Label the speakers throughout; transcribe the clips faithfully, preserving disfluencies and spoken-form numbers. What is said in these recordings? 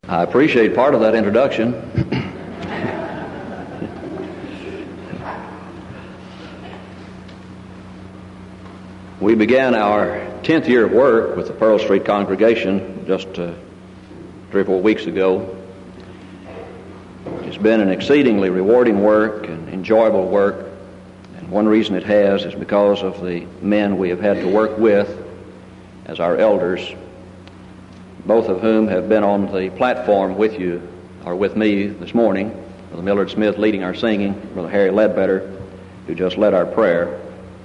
Speaker 1: I appreciate part of that introduction. We began our tenth year of work with the Pearl Street congregation just uh, three or four weeks ago. It's been an exceedingly rewarding work and enjoyable work, and one reason it has is because of the men we have had to work with as our elders, both of whom have been on the platform with you, or with me this morning. Brother Millard Smith leading our singing, Brother Harry Ledbetter, who just led our prayer.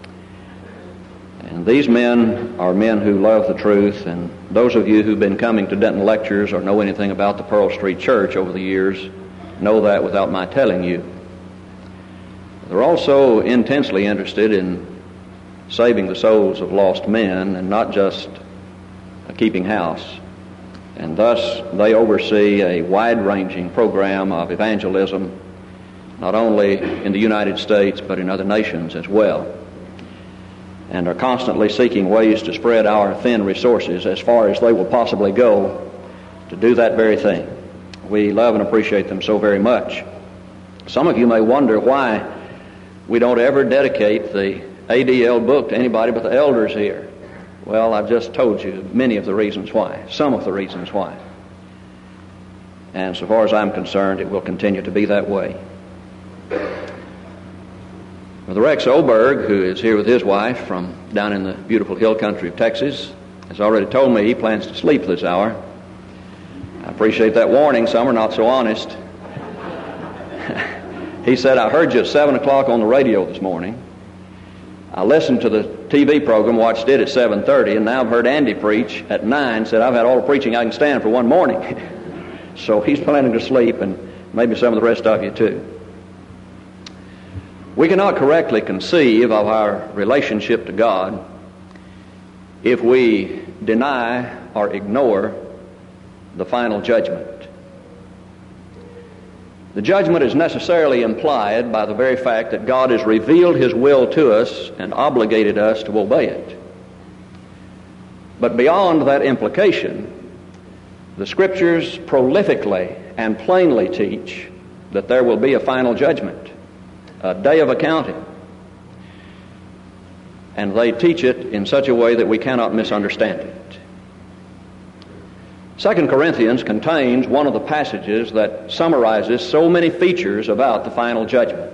Speaker 1: And these men are men who love the truth, and those of you who've been coming to Denton lectures or know anything about the Pearl Street Church over the years know that without my telling you. They're also intensely interested in saving the souls of lost men and not just keeping house. And thus they oversee a wide-ranging program of evangelism, not only in the United States but in other nations as well, and are constantly seeking ways to spread our thin resources as far as they will possibly go to do that very thing. We love and appreciate them so very much. Some of you may wonder why we don't ever dedicate the A D L book to anybody but the elders here. Well, I've just told you many of the reasons why, some of the reasons why. And so far as I'm concerned, it will continue to be that way. Brother Rex Oberg, who is here with his wife from down in the beautiful hill country of Texas, has already told me he plans to sleep this hour. I appreciate that warning. Some are not so honest. He said, I heard you at seven o'clock on the radio this morning. I listened to the T V program, watched it at seven thirty, and now I've heard Andy preach at nine, said I've had all the preaching I can stand for one morning. So he's planning to sleep, and maybe some of the rest of you too. We cannot correctly conceive of our relationship to God if we deny or ignore the final judgment. The judgment is necessarily implied by the very fact that God has revealed His will to us and obligated us to obey it. But beyond that implication, the Scriptures prolifically and plainly teach that there will be a final judgment, a day of accounting. And they teach it in such a way that we cannot misunderstand it. Second Corinthians contains one of the passages that summarizes so many features about the final judgment.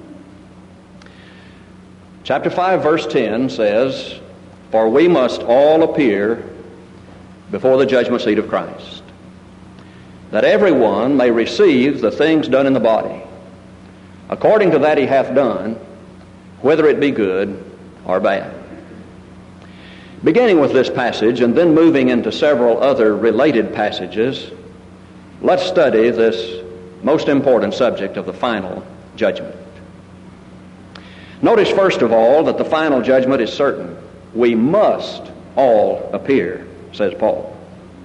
Speaker 1: Chapter five, verse ten says, For we must all appear before the judgment seat of Christ, that everyone may receive the things done in the body, according to that he hath done, whether it be good or bad. Beginning with this passage and then moving into several other related passages, let's study this most important subject of the final judgment. Notice first of all that the final judgment is certain. We must all appear, says Paul.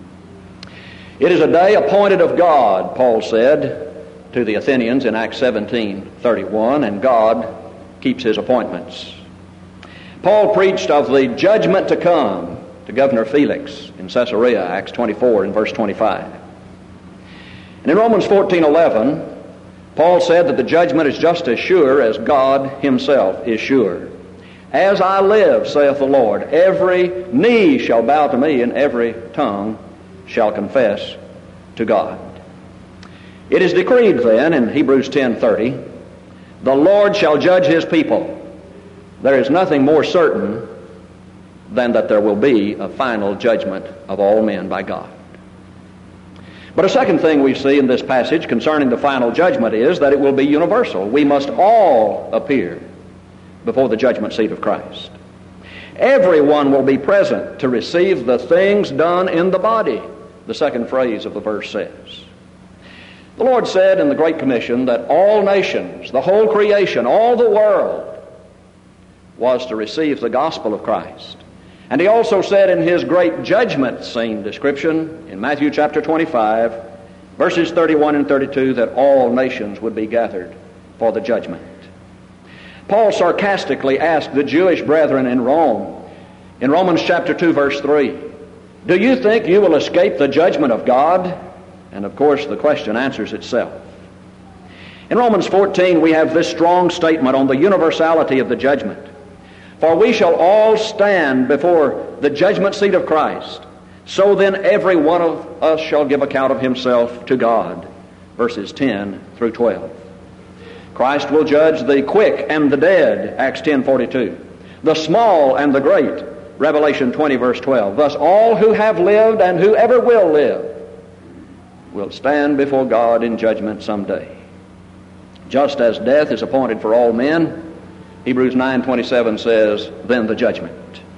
Speaker 1: It is a day appointed of God, Paul said to the Athenians in Acts seventeen thirty-one, and God keeps His appointments. Paul preached of the judgment to come to Governor Felix in Caesarea, Acts twenty-four and verse twenty-five. And in Romans fourteen eleven, Paul said that the judgment is just as sure as God Himself is sure. As I live, saith the Lord, every knee shall bow to me, and every tongue shall confess to God. It is decreed then in Hebrews ten thirty, the Lord shall judge His people. There is nothing more certain than that there will be a final judgment of all men by God. But a second thing we see in this passage concerning the final judgment is that it will be universal. We must all appear before the judgment seat of Christ. Everyone will be present to receive the things done in the body, the second phrase of the verse says. The Lord said in the Great Commission that all nations, the whole creation, all the world, was to receive the gospel of Christ. And He also said in His great judgment scene description in Matthew chapter twenty-five, verses thirty-one and thirty-two, that all nations would be gathered for the judgment. Paul sarcastically asked the Jewish brethren in Rome in Romans chapter two, verse three, do you think you will escape the judgment of God? And of course, the question answers itself. In Romans fourteen, we have this strong statement on the universality of the judgment. For we shall all stand before the judgment seat of Christ. So then every one of us shall give account of himself to God. Verses ten through twelve. Christ will judge the quick and the dead, Acts ten forty-two. The small and the great, Revelation twenty verse twelve. Thus all who have lived and who ever will live will stand before God in judgment someday. Just as death is appointed for all men, Hebrews nine twenty-seven says, then the judgment.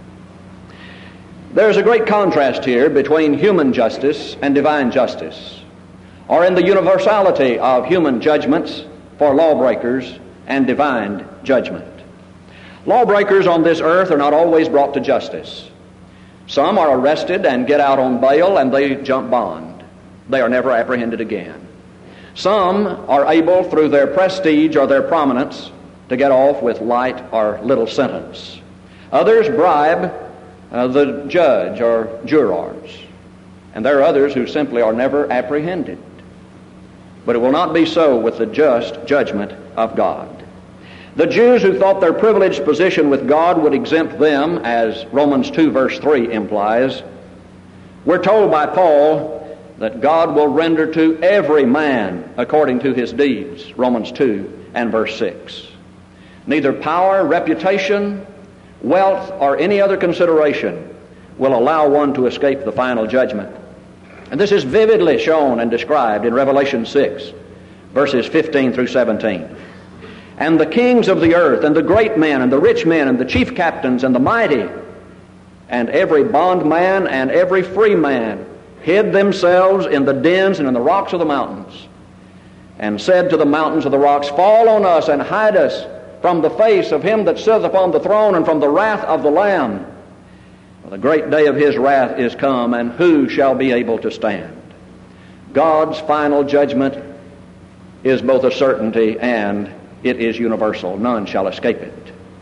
Speaker 1: There's a great contrast here between human justice and divine justice, or in the universality of human judgments for lawbreakers and divine judgment. Lawbreakers on this earth are not always brought to justice. Some are arrested and get out on bail and they jump bond. They are never apprehended again. Some are able, through their prestige or their prominence, to get off with light or little sentence. Others bribe uh, the judge or jurors. And there are others who simply are never apprehended. But it will not be so with the just judgment of God. The Jews who thought their privileged position with God would exempt them, as Romans two verse three implies, we're told by Paul that God will render to every man according to his deeds, Romans two and verse six. Neither power, reputation, wealth, or any other consideration will allow one to escape the final judgment. And this is vividly shown and described in Revelation six, verses fifteen through seventeen. And the kings of the earth, and the great men, and the rich men, and the chief captains, and the mighty, and every bondman and every free man hid themselves in the dens and in the rocks of the mountains, and said to the mountains of the rocks, fall on us and hide us from the face of him that sitteth upon the throne and from the wrath of the Lamb. For the great day of his wrath is come, and who shall be able to stand? God's final judgment is both a certainty and it is universal. None shall escape it.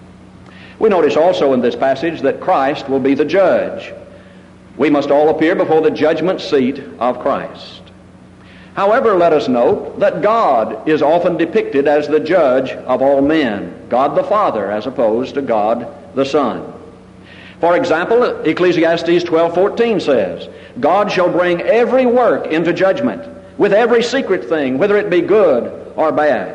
Speaker 1: We notice also in this passage that Christ will be the judge. We must all appear before the judgment seat of Christ. However, let us note that God is often depicted as the judge of all men, God the Father as opposed to God the Son. For example, Ecclesiastes twelve fourteen says, God shall bring every work into judgment, with every secret thing, whether it be good or bad.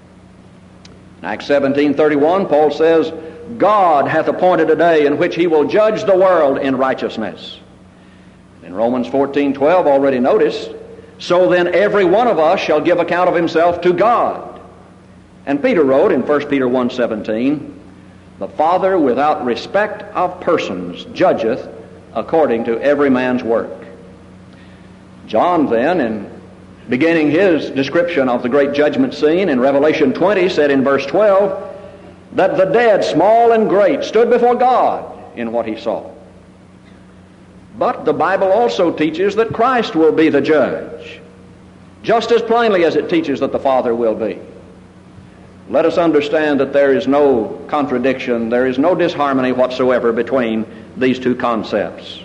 Speaker 1: In Acts seventeen thirty-one, Paul says, God hath appointed a day in which he will judge the world in righteousness. In Romans fourteen twelve, already noticed, so then every one of us shall give account of himself to God. And Peter wrote in First Peter one seventeen, the Father without respect of persons judgeth according to every man's work. John then, in beginning his description of the great judgment scene in Revelation twenty, said in verse twelve, that the dead, small and great, stood before God in what he saw. But the Bible also teaches that Christ will be the judge, just as plainly as it teaches that the Father will be. Let us understand that there is no contradiction, there is no disharmony whatsoever between these two concepts.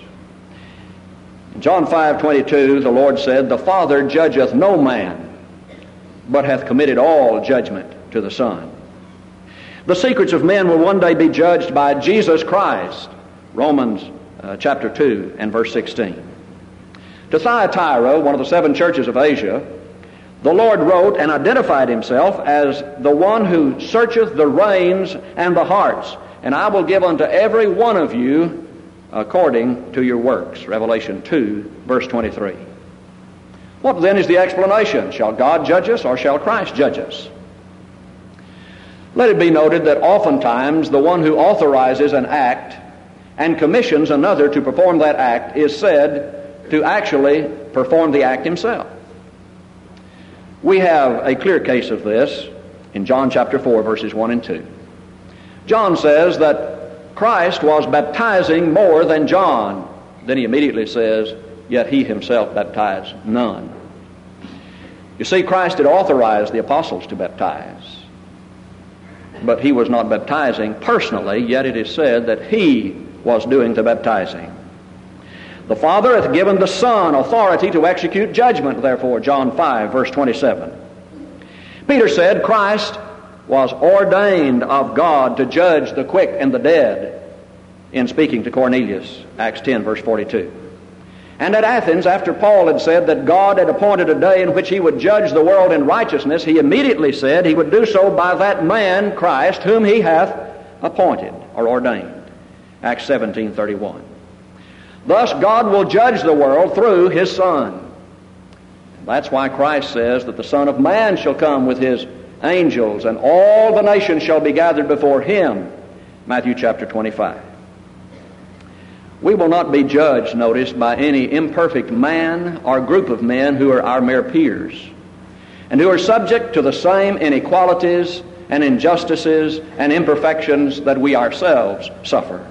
Speaker 1: In John five twenty-two, the Lord said, the Father judgeth no man, but hath committed all judgment to the Son. The secrets of men will one day be judged by Jesus Christ, Romans uh, chapter two and verse sixteen. To Thyatira, one of the seven churches of Asia, the Lord wrote and identified himself as the one who searcheth the reins and the hearts, and I will give unto every one of you according to your works. Revelation two, verse twenty-three. What then is the explanation? Shall God judge us or shall Christ judge us? Let it be noted that oftentimes the one who authorizes an act and commissions another to perform that act is said to actually perform the act himself. We have a clear case of this in John chapter four, verses one and two. John says that Christ was baptizing more than John. Then he immediately says, yet he himself baptized none. You see, Christ had authorized the apostles to baptize, but he was not baptizing personally, yet it is said that he was doing the baptizing. The Father hath given the Son authority to execute judgment, therefore, John five, verse twenty-seven. Peter said Christ was ordained of God to judge the quick and the dead in speaking to Cornelius, Acts ten, verse forty-two. And at Athens, after Paul had said that God had appointed a day in which he would judge the world in righteousness, he immediately said he would do so by that man, Christ, whom he hath appointed or ordained. Acts seventeen, thirty-one. Thus God will judge the world through his Son. That's why Christ says that the Son of Man shall come with his angels, and all the nations shall be gathered before him. Matthew chapter twenty-five. We will not be judged, notice, by any imperfect man or group of men who are our mere peers, and who are subject to the same inequalities and injustices and imperfections that we ourselves suffer.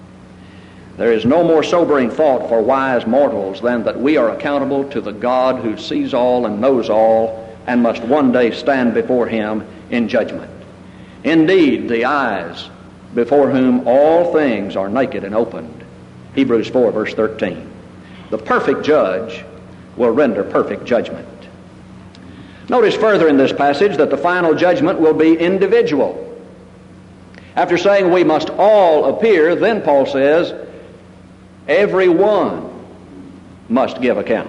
Speaker 1: There is no more sobering thought for wise mortals than that we are accountable to the God who sees all and knows all and must one day stand before him in judgment. Indeed, the eyes before whom all things are naked and opened. Hebrews four, verse thirteen. The perfect judge will render perfect judgment. Notice further in this passage that the final judgment will be individual. After saying we must all appear, then Paul says, every one must give account.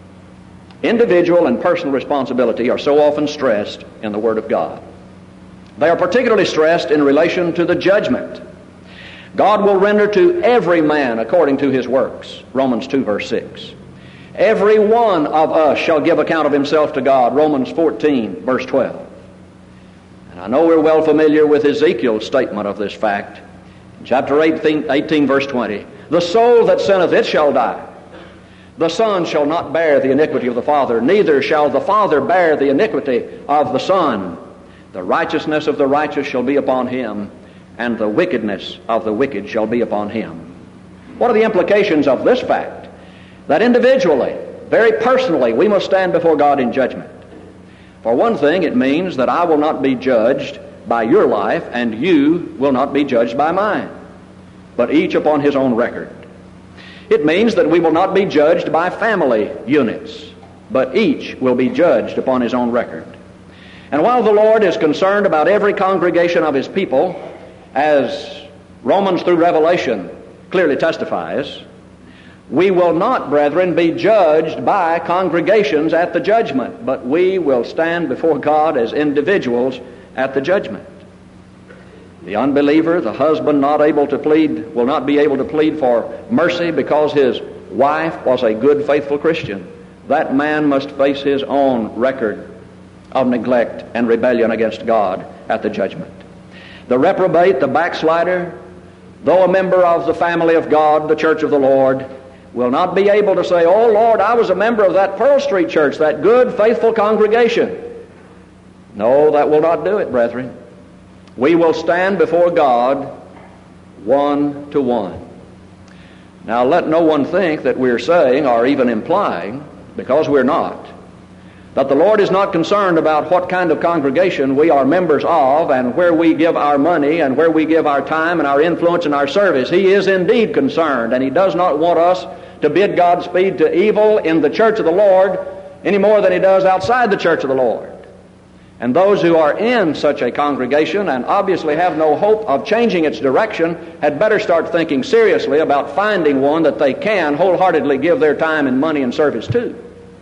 Speaker 1: Individual and personal responsibility are so often stressed in the Word of God. They are particularly stressed in relation to the judgment. God will render to every man according to his works. Romans two, verse six. Every one of us shall give account of himself to God. Romans fourteen, verse twelve. And I know we're well familiar with Ezekiel's statement of this fact. In chapter eighteen, eighteen, verse twenty. The soul that sinneth, it shall die. The Son shall not bear the iniquity of the Father, neither shall the Father bear the iniquity of the Son. The righteousness of the righteous shall be upon him, and the wickedness of the wicked shall be upon him. What are the implications of this fact? That individually, very personally, we must stand before God in judgment. For one thing, it means that I will not be judged by your life, and you will not be judged by mine, but each upon his own record. It means that we will not be judged by family units, but each will be judged upon his own record. And while the Lord is concerned about every congregation of his people, as Romans through Revelation clearly testifies, we will not, brethren, be judged by congregations at the judgment, but we will stand before God as individuals at the judgment. The unbeliever, the husband not able to plead, will not be able to plead for mercy because his wife was a good, faithful Christian. That man must face his own record of neglect and rebellion against God at the judgment. The reprobate, the backslider, though a member of the family of God, the church of the Lord, will not be able to say, "Oh Lord, I was a member of that Pearl Street church, that good, faithful congregation." No, that will not do it, brethren. We will stand before God one to one. Now let no one think that we're saying, or even implying, because we're not, that the Lord is not concerned about what kind of congregation we are members of and where we give our money and where we give our time and our influence and our service. He is indeed concerned, and He does not want us to bid Godspeed to evil in the church of the Lord any more than He does outside the church of the Lord. And those who are in such a congregation and obviously have no hope of changing its direction had better start thinking seriously about finding one that they can wholeheartedly give their time and money and service to.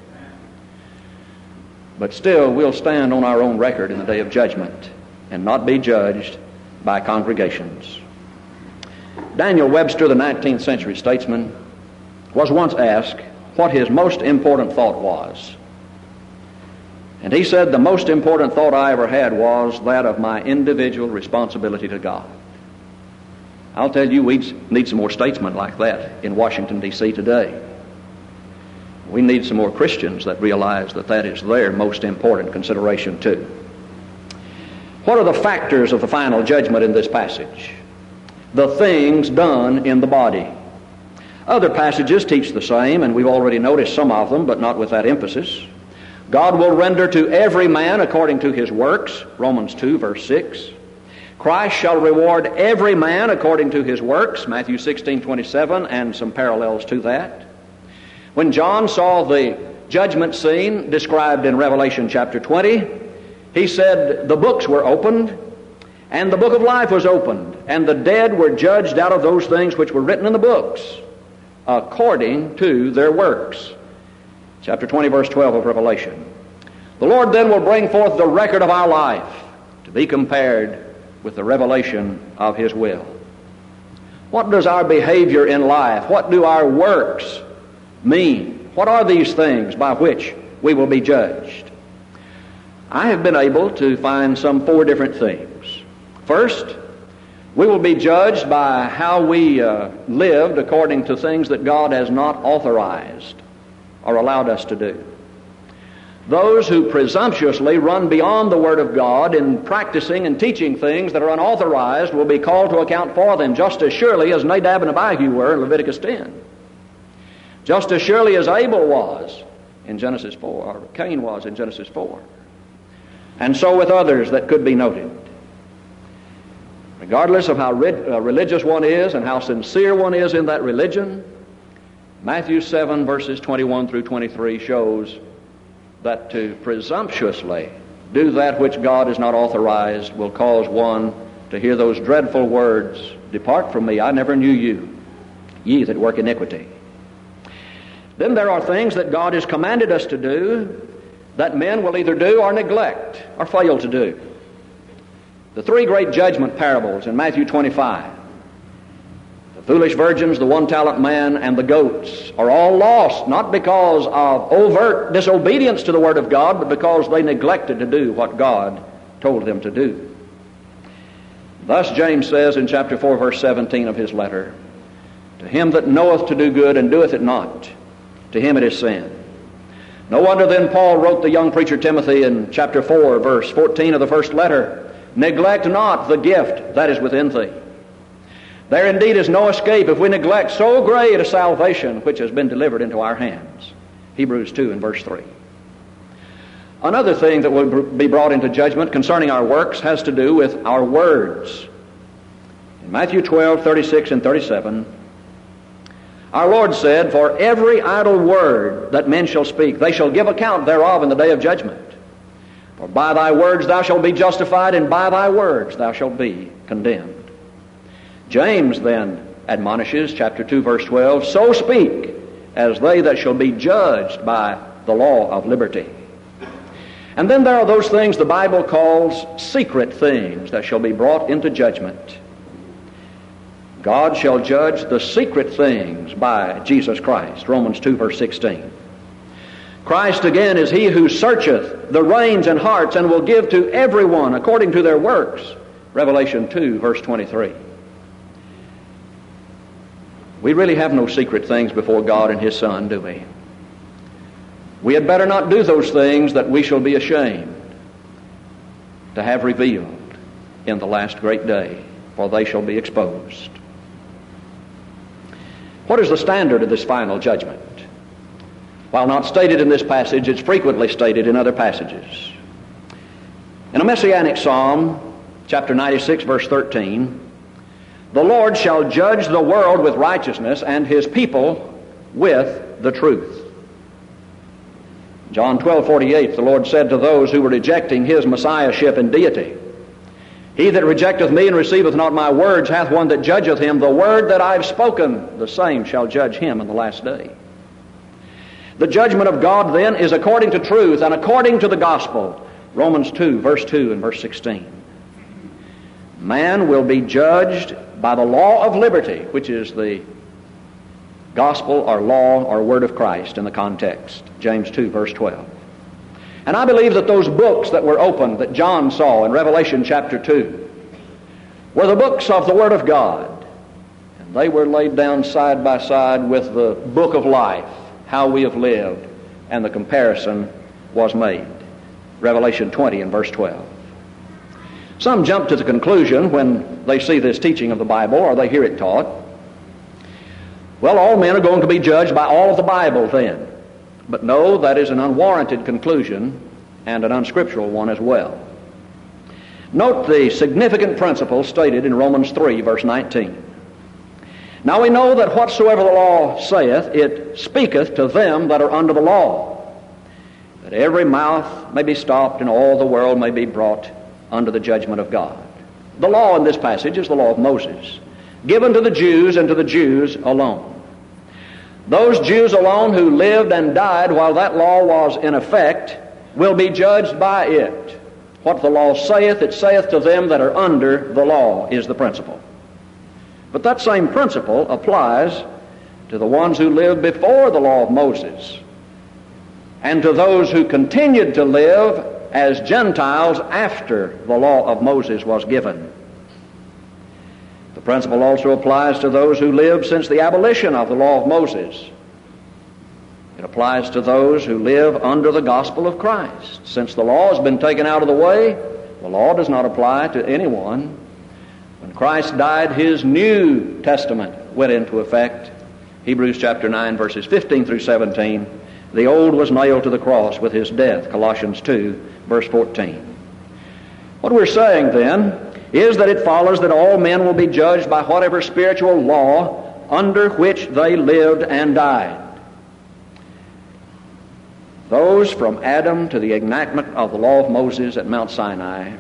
Speaker 1: But still, we'll stand on our own record in the day of judgment and not be judged by congregations. Daniel Webster, the nineteenth century statesman, was once asked what his most important thought was. And he said, "The most important thought I ever had was that of my individual responsibility to God." I'll tell you, we need some more statesmen like that in Washington, D C today. We need some more Christians that realize that that is their most important consideration too. What are the factors of the final judgment in this passage? The things done in the body. Other passages teach the same, and we've already noticed some of them, but not with that emphasis. God will render to every man according to his works, Romans two, verse six. Christ shall reward every man according to his works, Matthew sixteen, twenty-seven, and some parallels to that. When John saw the judgment scene described in Revelation chapter twenty, he said the books were opened, and the book of life was opened, and the dead were judged out of those things which were written in the books, according to their works. Chapter twenty, verse twelve of Revelation. The Lord then will bring forth the record of our life to be compared with the revelation of His will. What does our behavior in life, what do our works mean? What are these things by which we will be judged? I have been able to find some four different things. First, we will be judged by how we uh, lived according to things that God has not authorized or allowed us to do. Those who presumptuously run beyond the Word of God in practicing and teaching things that are unauthorized will be called to account for them, just as surely as Nadab and Abihu were in Leviticus ten. Just as surely as Abel was in Genesis four, or Cain was in Genesis four. And so with others that could be noted. Regardless of how uh, religious one is and how sincere one is in that religion, Matthew seven verses twenty-one through twenty-three shows that to presumptuously do that which God has not authorized will cause one to hear those dreadful words, "Depart from me, I never knew you, ye that work iniquity." Then there are things that God has commanded us to do that men will either do or neglect or fail to do. The three great judgment parables in Matthew twenty-five, the foolish virgins, the one-talent man, and the goats, are all lost, not because of overt disobedience to the Word of God, but because they neglected to do what God told them to do. Thus James says in chapter four, verse seventeen of his letter, "To him that knoweth to do good and doeth it not, to him it is sin." No wonder then Paul wrote the young preacher Timothy in chapter four, verse fourteen of the first letter, "Neglect not the gift that is within thee." There indeed is no escape if we neglect so great a salvation which has been delivered into our hands. Hebrews two and verse three. Another thing that will be brought into judgment concerning our works has to do with our words. In Matthew twelve, thirty-six and thirty-seven, our Lord said, "For every idle word that men shall speak, they shall give account thereof in the day of judgment. For by thy words thou shalt be justified, and by thy words thou shalt be condemned." James then admonishes, chapter two, verse twelve, "So speak as they that shall be judged by the law of liberty." And then there are those things the Bible calls secret things that shall be brought into judgment. God shall judge the secret things by Jesus Christ, Romans two, verse sixteen. Christ again is he who searcheth the reins and hearts and will give to everyone according to their works, Revelation two, verse twenty-three. We really have no secret things before God and His Son, do we? We had better not do those things that we shall be ashamed to have revealed in the last great day, for they shall be exposed. What is the standard of this final judgment? While not stated in this passage, it's frequently stated in other passages. In a messianic psalm, chapter ninety-six, verse thirteen, "The Lord shall judge the world with righteousness, and His people with the truth." John twelve, forty-eight, the Lord said to those who were rejecting His messiahship and deity, "He that rejecteth me and receiveth not my words hath one that judgeth him. The word that I have spoken, the same shall judge him in the last day." The judgment of God then is according to truth and according to the gospel. Romans two, verse two and verse sixteen. Man will be judged by the law of liberty, which is the gospel or law or word of Christ in the context. James two, verse twelve. And I believe that those books that were opened that John saw in Revelation chapter two were the books of the Word of God. And they were laid down side by side with the book of life, how we have lived, and the comparison was made. Revelation twenty and verse twelve. Some jump to the conclusion when they see this teaching of the Bible or they hear it taught, well, all men are going to be judged by all of the Bible then. But no, that is an unwarranted conclusion and an unscriptural one as well. Note the significant principle stated in Romans three, verse nineteen. Now we know that whatsoever the law saith, it speaketh to them that are under the law, that every mouth may be stopped and all the world may be brought under the judgment of God. The law in this passage is the law of Moses, given to the Jews and to the Jews alone. Those Jews alone who lived and died while that law was in effect will be judged by it. What the law saith, it saith to them that are under the law, is the principle. But that same principle applies to the ones who lived before the law of Moses and to those who continued to live as Gentiles after the law of Moses was given. The principle also applies to those who lived since the abolition of the law of Moses. It applies to those who live under the gospel of Christ. Since the law has been taken out of the way, the law does not apply to anyone. When Christ died, His New Testament went into effect. Hebrews chapter nine, verses fifteen through seventeen. The old was nailed to the cross with His death. Colossians two, verse fourteen. What we're saying then is that it follows that all men will be judged by whatever spiritual law under which they lived and died. Those from Adam to the enactment of the law of Moses at Mount Sinai,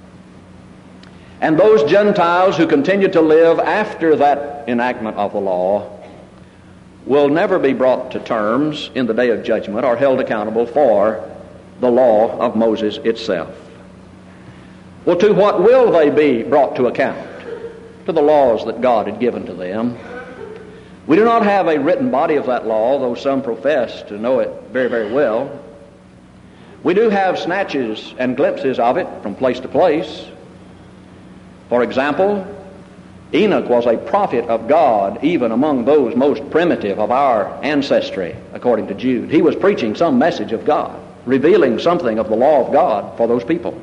Speaker 1: and those Gentiles who continue to live after that enactment of the law will never be brought to terms in the day of judgment or held accountable for the law of Moses itself. Well, to what will they be brought to account? To the laws that God had given to them. We do not have a written body of that law, though some profess to know it very, very well. We do have snatches and glimpses of it from place to place. For example, Enoch was a prophet of God, even among those most primitive of our ancestry, according to Jude. He was preaching some message of God, revealing something of the law of God for those people.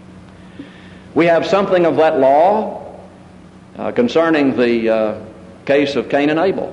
Speaker 1: We have something of that law uh, concerning the uh, case of Cain and Abel.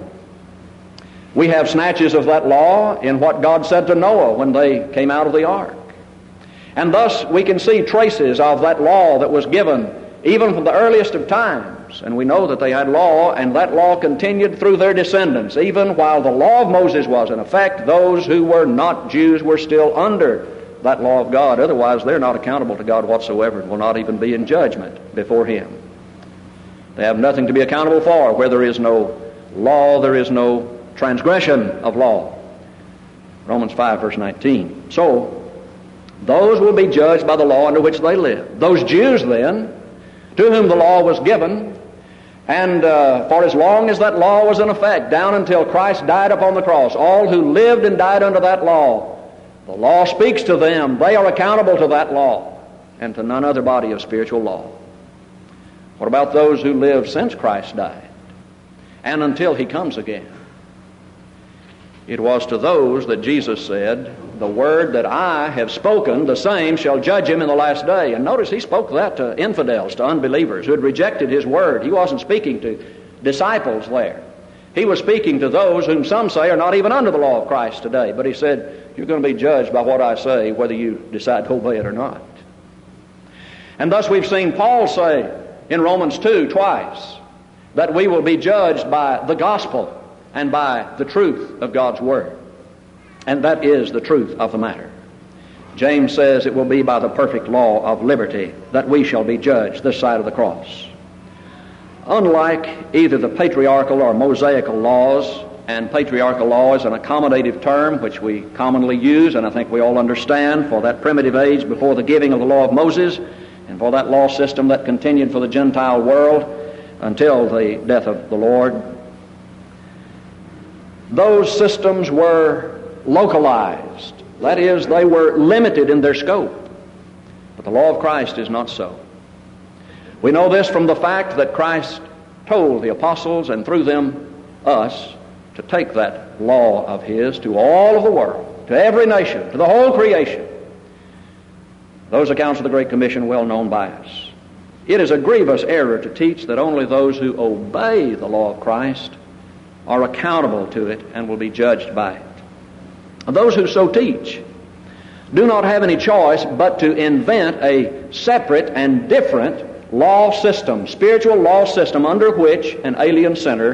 Speaker 1: We have snatches of that law in what God said to Noah when they came out of the ark. And thus we can see traces of that law that was given even from the earliest of times. And we know that they had law, and that law continued through their descendants. Even while the law of Moses was in effect, those who were not Jews were still under that law of God. Otherwise, they're not accountable to God whatsoever and will not even be in judgment before Him. They have nothing to be accountable for. Where there is no law, there is no transgression of law. Romans five, verse nineteen. So, those will be judged by the law under which they live. Those Jews, then, to whom the law was given, and uh, for as long as that law was in effect, down until Christ died upon the cross, all who lived and died under that law, the law speaks to them. They are accountable to that law and to none other body of spiritual law. What about those who live since Christ died and until He comes again? It was to those that Jesus said, "The word that I have spoken, the same shall judge him in the last day." And notice He spoke that to infidels, to unbelievers who had rejected His word. He wasn't speaking to disciples there. He was speaking to those whom some say are not even under the law of Christ today. But He said, you're going to be judged by what I say, whether you decide to obey it or not. And thus we've seen Paul say in Romans two twice that we will be judged by the gospel and by the truth of God's word. And that is the truth of the matter. James says it will be by the perfect law of liberty that we shall be judged this side of the cross. Unlike either the patriarchal or mosaical laws, and patriarchal law is an accommodative term which we commonly use, and I think we all understand, for that primitive age before the giving of the law of Moses, and for that law system that continued for the Gentile world until the death of the Lord. Those systems were localized. That is, they were limited in their scope. But the law of Christ is not so. We know this from the fact that Christ told the apostles, and through them us, to take that law of His to all of the world, to every nation, to the whole creation. Those accounts of the Great Commission well known by us. It is a grievous error to teach that only those who obey the law of Christ are accountable to it and will be judged by it. Those who so teach do not have any choice but to invent a separate and different law system, spiritual law system, under which an alien sinner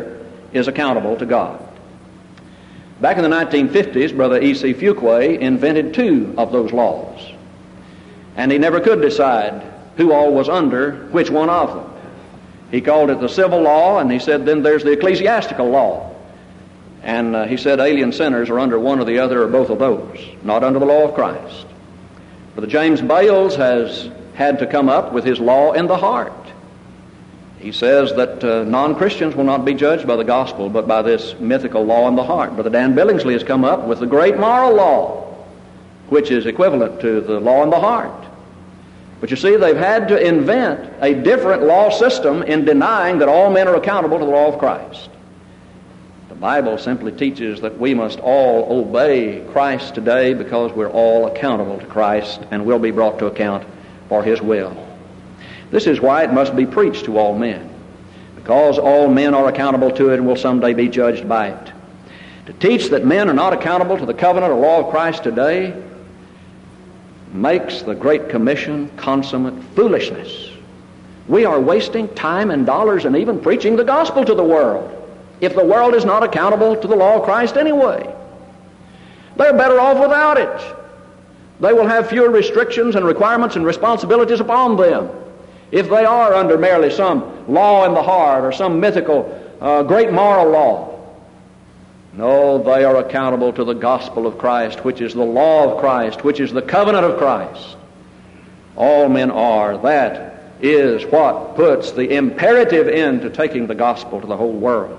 Speaker 1: is accountable to God. Back in the nineteen fifties, Brother E C Fuqua invented two of those laws. And he never could decide who all was under which one of them. He called it the civil law, and he said then there's the ecclesiastical law. And uh, he said alien sinners are under one or the other or both of those, not under the law of Christ. Brother James Bales has had to come up with his law in the heart. He says that uh, non-Christians will not be judged by the gospel, but by this mythical law in the heart. Brother Dan Billingsley has come up with the great moral law, which is equivalent to the law in the heart. But you see, they've had to invent a different law system in denying that all men are accountable to the law of Christ. The Bible simply teaches that we must all obey Christ today because we're all accountable to Christ and will be brought to account for His will. This is why it must be preached to all men, because all men are accountable to it and will someday be judged by it. To teach that men are not accountable to the covenant or law of Christ today makes the Great Commission consummate foolishness. We are wasting time and dollars and even preaching the gospel to the world if the world is not accountable to the law of Christ anyway. They're better off without it. They will have fewer restrictions and requirements and responsibilities upon them if they are under merely some law in the heart or some mythical uh, great moral law. No, they are accountable to the gospel of Christ, which is the law of Christ, which is the covenant of Christ. All men are. That is what puts the imperative end to taking the gospel to the whole world.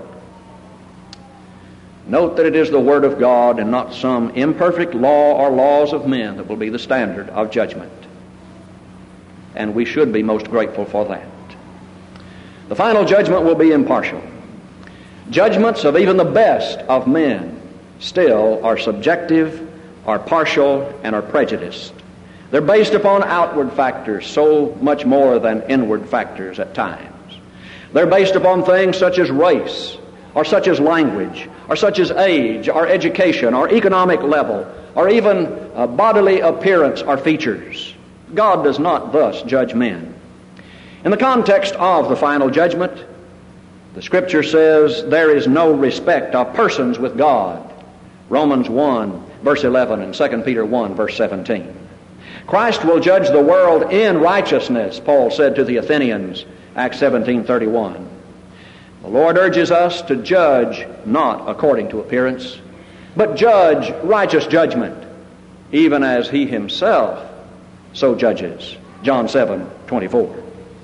Speaker 1: Note that it is the Word of God and not some imperfect law or laws of men that will be the standard of judgment. And we should be most grateful for that. The final judgment will be impartial. Judgments of even the best of men still are subjective, are partial, and are prejudiced. They're based upon outward factors so much more than inward factors at times. They're based upon things such as race, or such as language, or such as age, or education, or economic level, or even uh, bodily appearance or features. God does not thus judge men. In the context of the final judgment, the Scripture says there is no respect of persons with God. Romans one, verse eleven, and Second Peter one, verse seventeen. Christ will judge the world in righteousness, Paul said to the Athenians, Acts seventeen thirty-one. The Lord urges us to judge not according to appearance, but judge righteous judgment, even as He Himself so judges. John seven twenty-four.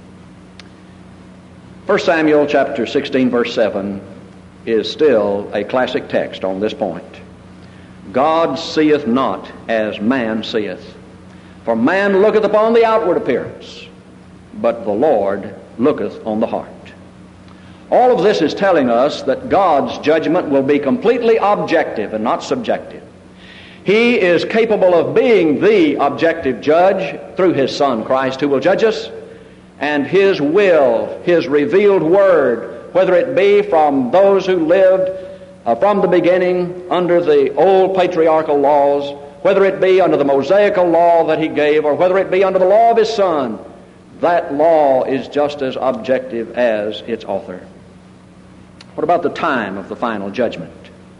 Speaker 1: First Samuel chapter sixteen, verse seven is still a classic text on this point. God seeth not as man seeth. For man looketh upon the outward appearance, but the Lord looketh on the heart. All of this is telling us that God's judgment will be completely objective and not subjective. He is capable of being the objective judge through His Son Christ, who will judge us, and His will, His revealed Word, whether it be from those who lived uh, from the beginning under the old patriarchal laws, whether it be under the Mosaical law that He gave, or whether it be under the law of His Son, that law is just as objective as its author. What about the time of the final judgment?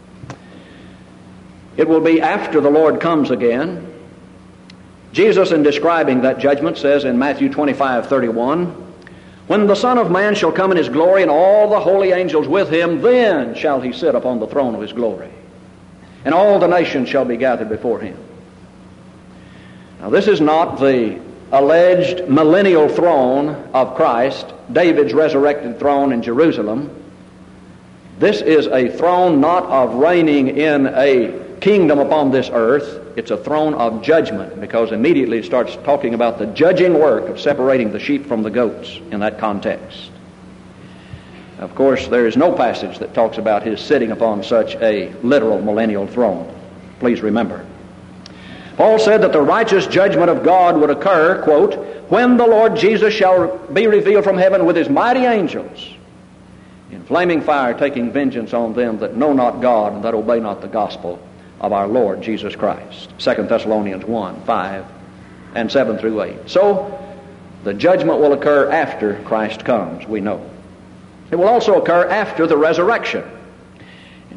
Speaker 1: It will be after the Lord comes again. Jesus, in describing that judgment, says in Matthew twenty-five thirty-one, "When the Son of Man shall come in His glory and all the holy angels with Him, then shall He sit upon the throne of His glory, and all the nations shall be gathered before Him." Now, this is not the alleged millennial throne of Christ, David's resurrected throne in Jerusalem. This is a throne not of reigning in a kingdom upon this earth. It's a throne of judgment, because immediately it starts talking about the judging work of separating the sheep from the goats in that context. Of course, there is no passage that talks about His sitting upon such a literal millennial throne. Please remember. Paul said that the righteous judgment of God would occur, quote, "when the Lord Jesus shall be revealed from heaven with His mighty angels, in flaming fire, taking vengeance on them that know not God and that obey not the gospel of our Lord Jesus Christ." Second Thessalonians one, five and seven through eight. So, the judgment will occur after Christ comes, we know. It will also occur after the resurrection.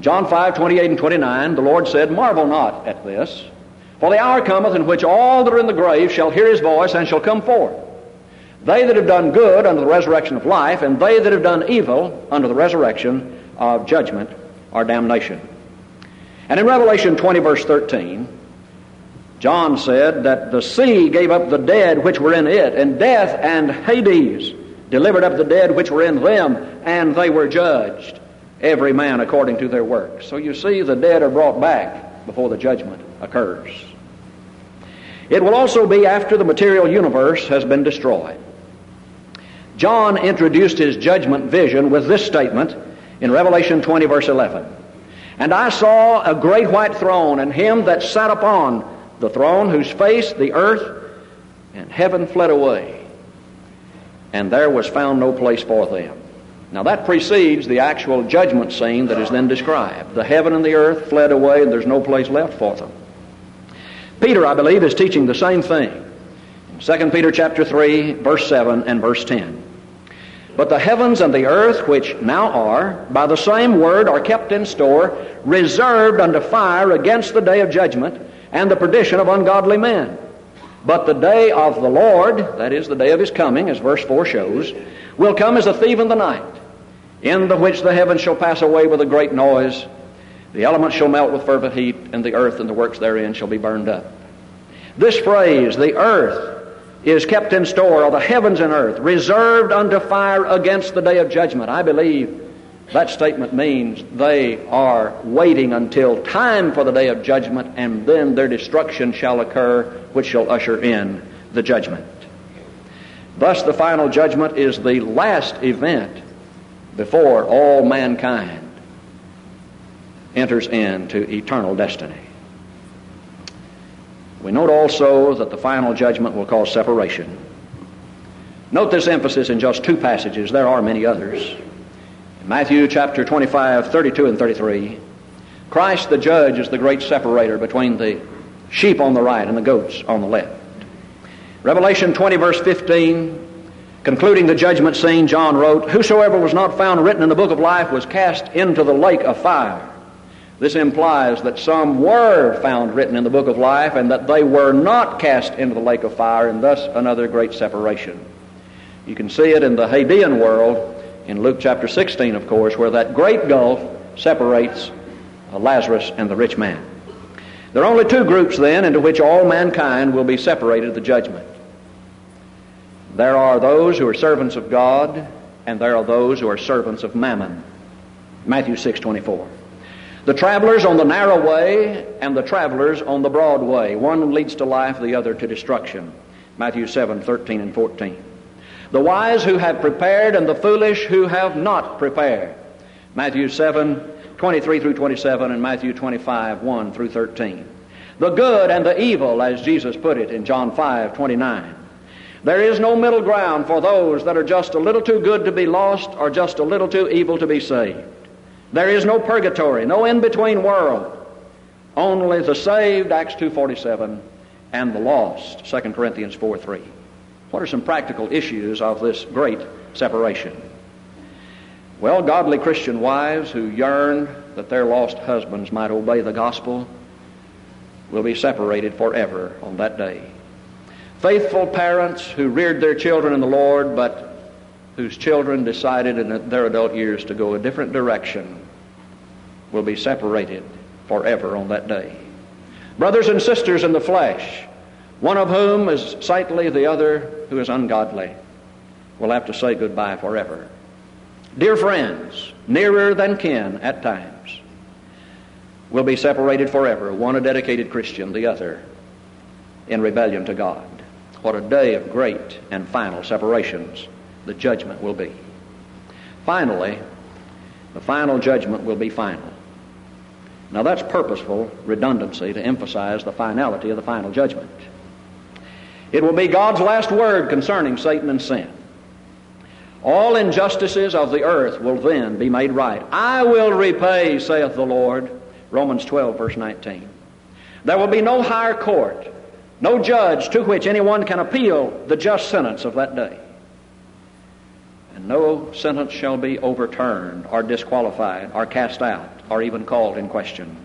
Speaker 1: John five, twenty-eight and twenty-nine, the Lord said, "Marvel not at this, for the hour cometh in which all that are in the grave shall hear his voice and shall come forth. They that have done good unto the resurrection of life, and they that have done evil unto the resurrection of judgment or damnation." And in Revelation twenty, verse thirteen, John said that the sea gave up the dead which were in it, and death and Hades delivered up the dead which were in them, and they were judged, every man according to their works. So you see, the dead are brought back before the judgment occurs. It will also be after the material universe has been destroyed. John introduced his judgment vision with this statement in Revelation twenty, verse eleven. "And I saw a great white throne, and him that sat upon the throne, whose face the earth and heaven fled away, and there was found no place for them." Now that precedes the actual judgment scene that is then described. The heaven and the earth fled away, and there's no place left for them. Peter, I believe, is teaching the same thing in Second Peter chapter three, verse seven and verse ten. "But the heavens and the earth, which now are, by the same word are kept in store, reserved unto fire against the day of judgment and the perdition of ungodly men. But the day of the Lord," that is, the day of his coming, as verse four shows, "will come as a thief in the night, in the which the heavens shall pass away with a great noise, the elements shall melt with fervent heat, and the earth and the works therein shall be burned up." This phrase, "the earth is kept in store," or the heavens and earth, reserved unto fire against the day of judgment, I believe that statement means they are waiting until time for the day of judgment, and then their destruction shall occur, which shall usher in the judgment. Thus the final judgment is the last event before all mankind enters into eternal destiny. We note also that the final judgment will cause separation. Note this emphasis in just two passages. There are many others. In Matthew chapter twenty-five, thirty-two and thirty-three, Christ the judge is the great separator between the sheep on the right and the goats on the left. Revelation twenty, verse fifteen, concluding the judgment scene, John wrote, "Whosoever was not found written in the book of life was cast into the lake of fire." This implies that some were found written in the book of life and that they were not cast into the lake of fire, and thus another great separation. You can see it in the Hadean world in Luke chapter sixteen, of course, where that great gulf separates Lazarus and the rich man. There are only two groups then into which all mankind will be separated at the judgment. There are those who are servants of God, and there are those who are servants of Mammon. Matthew six twenty-four. The travelers on the narrow way and the travelers on the broad way. One leads to life, the other to destruction. Matthew seven thirteen and fourteen. The wise who have prepared and the foolish who have not prepared. Matthew seven twenty-three through twenty-seven and Matthew twenty-five one through thirteen. The good and the evil, as Jesus put it in John five twenty-nine. There is no middle ground for those that are just a little too good to be lost or just a little too evil to be saved. There is no purgatory, no in-between world. Only the saved, Acts two forty-seven, and the lost, Second Corinthians four three. What are some practical issues of this great separation? Well, godly Christian wives who yearn that their lost husbands might obey the gospel will be separated forever on that day. Faithful parents who reared their children in the Lord, but whose children decided in their adult years to go a different direction, will be separated forever on that day. Brothers and sisters in the flesh, one of whom is saintly, the other who is ungodly, will have to say goodbye forever. Dear friends, nearer than kin at times, will be separated forever, one a dedicated Christian, the other in rebellion to God. What a day of great and final separations the judgment will be. Finally, the final judgment will be final. Now that's purposeful redundancy to emphasize the finality of the final judgment. It will be God's last word concerning Satan and sin. All injustices of the earth will then be made right. I will repay, saith the Lord, Romans twelve, verse nineteen. There will be no higher court, no judge to which anyone can appeal the just sentence of that day. And no sentence shall be overturned or disqualified or cast out or even called in question.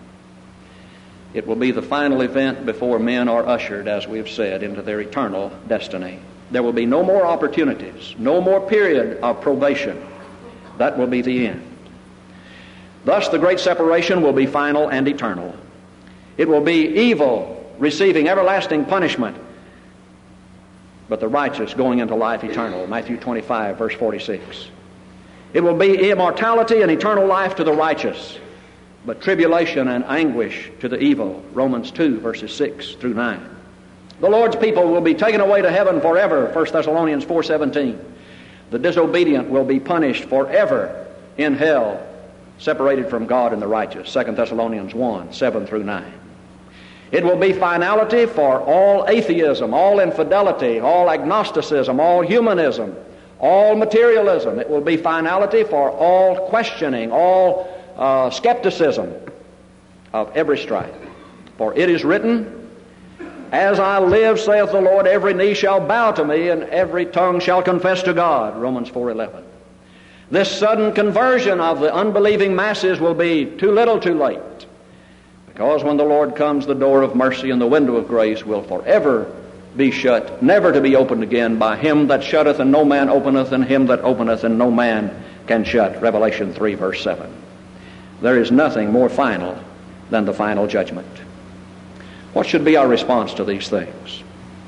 Speaker 1: It will be the final event before men are ushered, as we have said, into their eternal destiny. There will be no more opportunities, no more period of probation. That will be the end. Thus, the great separation will be final and eternal. It will be evil receiving everlasting punishment, but the righteous going into life eternal. Matthew twenty-five, verse forty-six. It will be immortality and eternal life to the righteous, but tribulation and anguish to the evil. Romans two, verses six through nine. The Lord's people will be taken away to heaven forever. First Thessalonians four seventeen. The disobedient will be punished forever in hell, separated from God and the righteous. Second Thessalonians one, seven through nine. It will be finality for all atheism, all infidelity, all agnosticism, all humanism, all materialism. It will be finality for all questioning, all uh, skepticism of every stripe. For it is written, "As I live, saith the Lord, every knee shall bow to me, and every tongue shall confess to God." Romans four eleven. This sudden conversion of the unbelieving masses will be too little too late. Because when the Lord comes, the door of mercy and the window of grace will forever be shut, never to be opened again by him that shutteth and no man openeth, and him that openeth and no man can shut. Revelation three, verse seven. There is nothing more final than the final judgment. What should be our response to these things?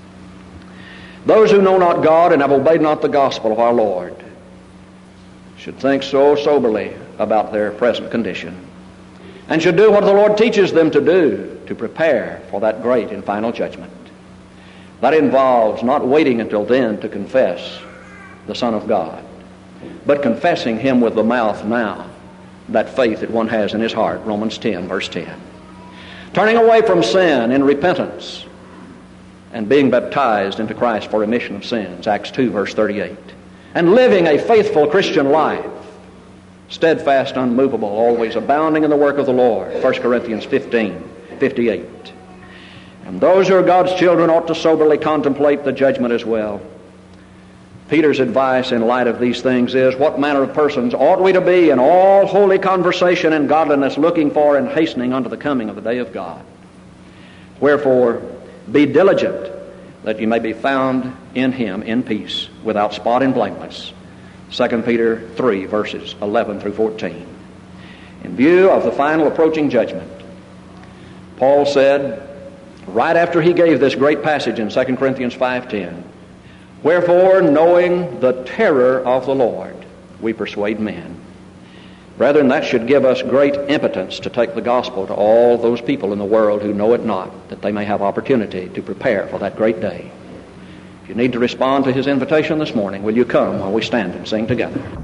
Speaker 1: Those who know not God and have obeyed not the gospel of our Lord should think so soberly about their present condition, and should do what the Lord teaches them to do to prepare for that great and final judgment. That involves not waiting until then to confess the Son of God, but confessing Him with the mouth now, that faith that one has in his heart. Romans ten, verse ten. Turning away from sin in repentance and being baptized into Christ for remission of sins. Acts two, verse thirty-eight. And living a faithful Christian life, steadfast, unmovable, always abounding in the work of the Lord. First Corinthians fifteen, fifty-eight. And those who are God's children ought to soberly contemplate the judgment as well. Peter's advice in light of these things is, what manner of persons ought we to be in all holy conversation and godliness, looking for and hastening unto the coming of the day of God? Wherefore, be diligent that you may be found in Him in peace, without spot and blameless. Second Peter three, verses eleven through fourteen. In view of the final approaching judgment, Paul said, right after he gave this great passage in Second Corinthians five ten, "Wherefore, knowing the terror of the Lord, we persuade men." Brethren, that should give us great impotence to take the gospel to all those people in the world who know it not, that they may have opportunity to prepare for that great day. If you need to respond to his invitation this morning, will you come while we stand and sing together?